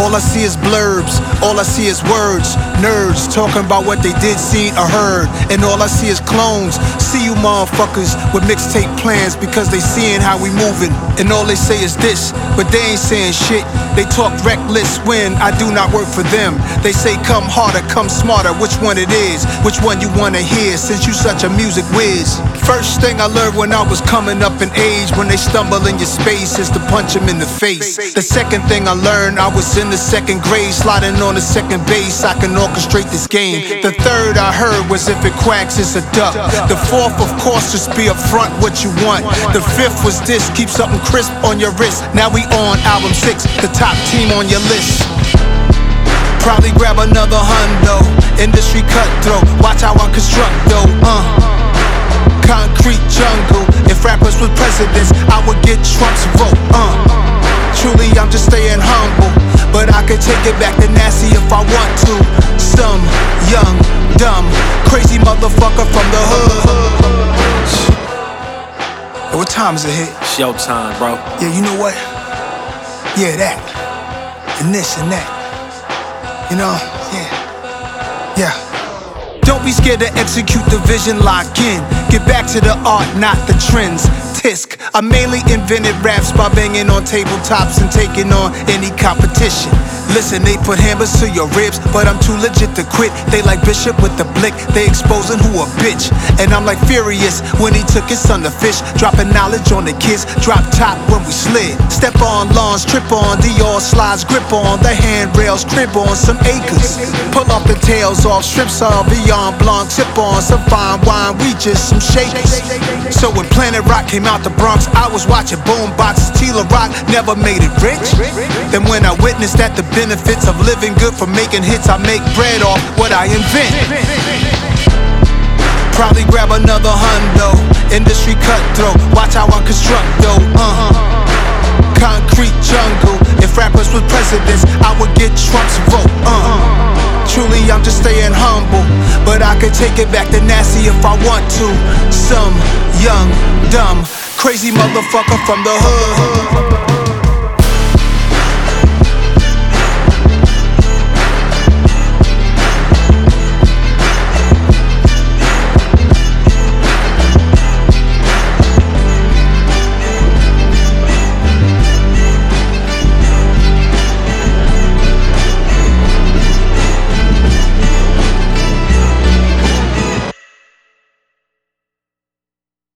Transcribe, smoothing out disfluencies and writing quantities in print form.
All I see is blurbs, all I see is words. Nerds talking about what they did, seen, or heard. And all I see is clones. See you motherfuckers with mixtape plans because they seeing how we moving. And all they say is this, but they ain't saying shit. They talk reckless when I do not work for them. They say come harder, come smarter, which one it is, which one you wanna hear since you such a music whiz. First thing I learned when I was coming up in age, when they stumble in your space is to punch them in the face. The second thing I learned, I was in the second grade, sliding on the second base, I can orchestrate this game. The third I heard was if it quacks, it's a duck. The fourth, of course, just be upfront what you want. The fifth was this, keep something crisp on your wrist. Now we on album 6, the top team on your list. Probably grab another hundo, industry cutthroat, watch how I construct though. Concrete jungle, if rappers were presidents, I would get Trump's vote. Truly, I'm just staying humble, but I could take it back to nasty if I want to. Some young, dumb, crazy motherfucker from the hood. Hey, what time is it hit? Showtime, bro. Yeah, you know what? Yeah, that. And this and that. You know? Yeah. Don't be scared to execute the vision, lock in. Get back to the art, not the trends. Tisk, I mainly invented raps by banging on tabletops and taking on any competition. Listen, they put hammers to your ribs, but I'm too legit to quit. They like Bishop with the blick, they exposing who a bitch. And I'm like Furious when he took his son to fish, dropping knowledge on the kids, drop top when we slid. Step on lawns, trip on Dior slides, grip on the handrails, crib on some acres. Pull off the tails off, strips on Beyond Blanc, sip on some fine wine, we just some shakers. So when Planet Rock came out the Bronx, I was watching boomboxes, Tila Rock never made it rich. Then when I witnessed that the benefits of living good from making hits, I make bread off what I invent. Probably grab another hundo, industry cutthroat, watch how I construct though. Concrete jungle, if rappers were presidents, I would get Trump's vote. Truly, I'm just staying humble, but I could take it back to nasty if I want to. Some young, dumb, crazy motherfucker from the hood.